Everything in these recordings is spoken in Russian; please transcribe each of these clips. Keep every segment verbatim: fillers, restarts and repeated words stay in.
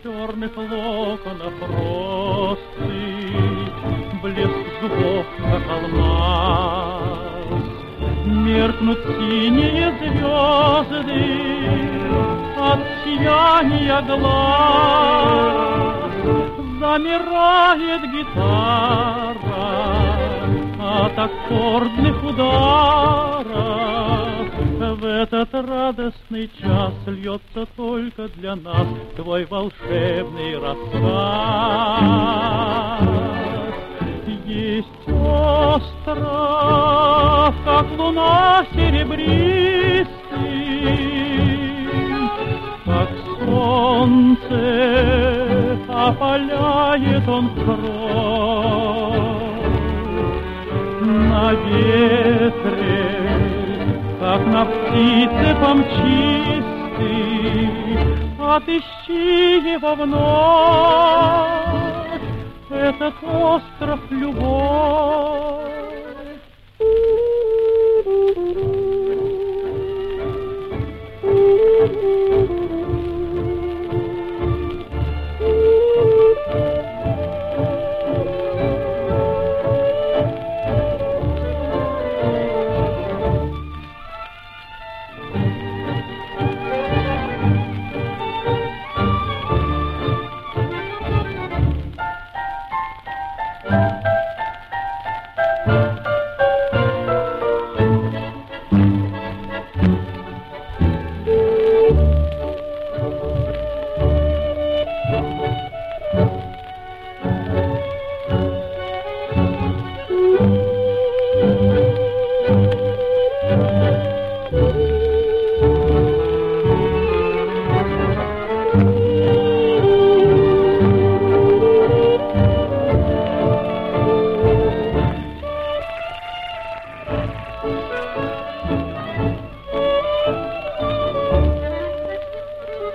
черных локонах росы, блеск зубов, как алмаз. Меркнут синие звезды от сияния глаз. Замирает гитара от аккордных ударов. В этот радостный час льется только для нас твой волшебный рассказ. Есть остров, как луна серебристый, как солнце опаляет он кровь. На ветре, как на птице помчистой, отыщи его вновь, этот остров любовь.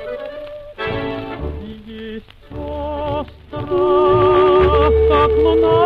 Есть остров, как луна